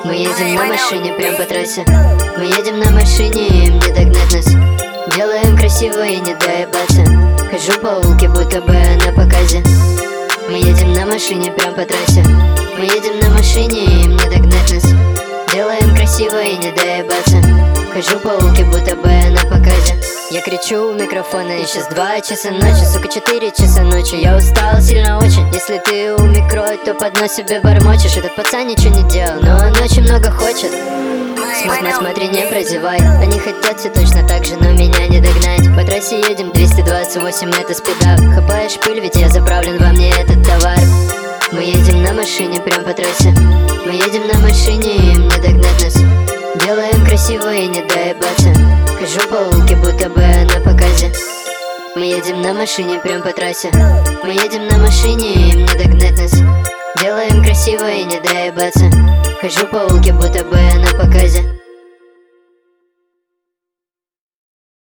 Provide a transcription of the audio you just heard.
Мы едем на машине прям по трассе. Мы едем на машине, им не догнать нас. Делаем красиво и не доебаться. Хожу по улке, будто бы на показе. Мы едем на машине прям по трассе. Мы едем на машине, им не догнать нас. Делаем красиво и не доебаться. Хожу по улке, будто бы на показе. Я кричу у микрофона, и сейчас 2 часа ночи, сука, 4 часа ночи. Я устал сильно очень. Если ты у микро, то под нос себе бормочешь. Этот пацан ничего не делал, но он очень много хочет. Смотри, не прозевай. Они хотят все точно так же, но меня не догнать. По трассе едем 228, это спидап. Хапаешь пыль, ведь я заправлен, во мне этот товар. Мы едем на машине прям по трассе. Мы едем на машине, им не догнать нас. Делаем красиво и не доебаться. Хожу по улке, будто бы на показе. Мы едем на машине прям по трассе. Мы едем на машине, им не догнать нас. Делаем красиво и не доебаться. Хожу по улке, будто бы на показе.